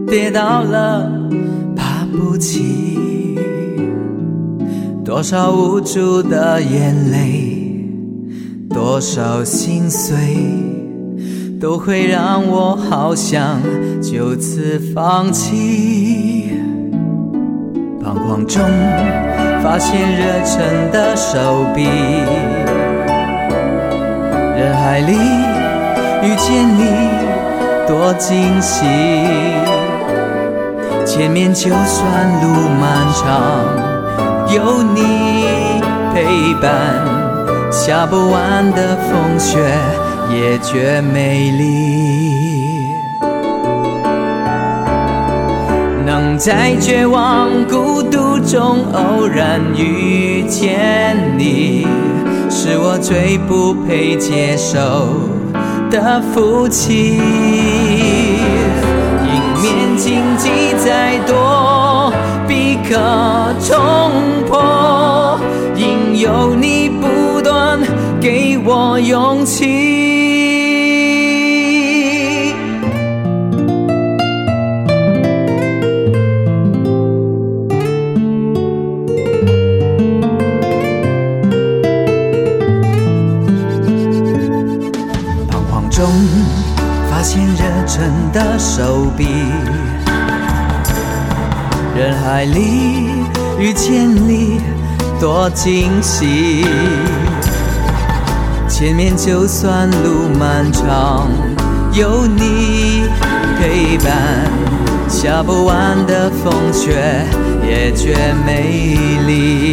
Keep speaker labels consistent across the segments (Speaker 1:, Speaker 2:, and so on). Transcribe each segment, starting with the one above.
Speaker 1: 跌倒了爬不起，多少无助的眼泪，多少心碎，都会让我好想就此放弃。彷徨中发现热忱的手臂，人海里遇见你多惊喜，前面就算路漫长，有你陪伴，下不完的风雪也觉美丽。能在绝望孤独中偶然遇见你，是我最不配接受的福气。迎面荆棘再多必可冲破，因有你不断给我勇气。中发现热忱的手臂，人海里遇见你多惊喜，前面就算路漫长，有你陪伴，下不完的风雪也觉美丽。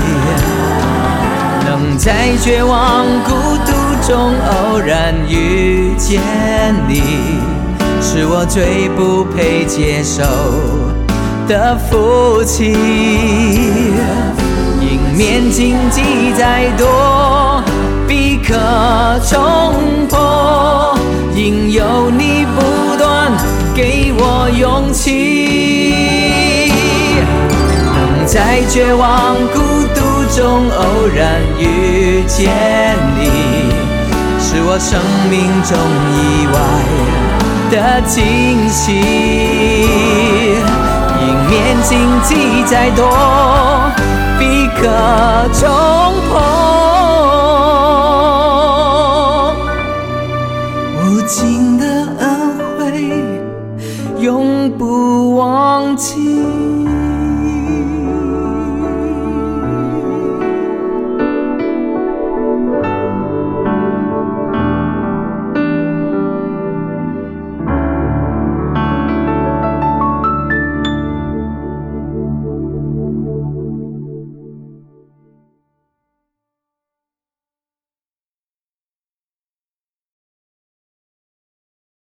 Speaker 1: 能在绝望孤独中偶然遇见你，是我最不配接受的福气。迎面荆棘再多必可冲破，因有你不断给我勇气。能在绝望孤独中偶然遇见你，是我生命中意外的惊喜。迎面荆棘再多必可冲破，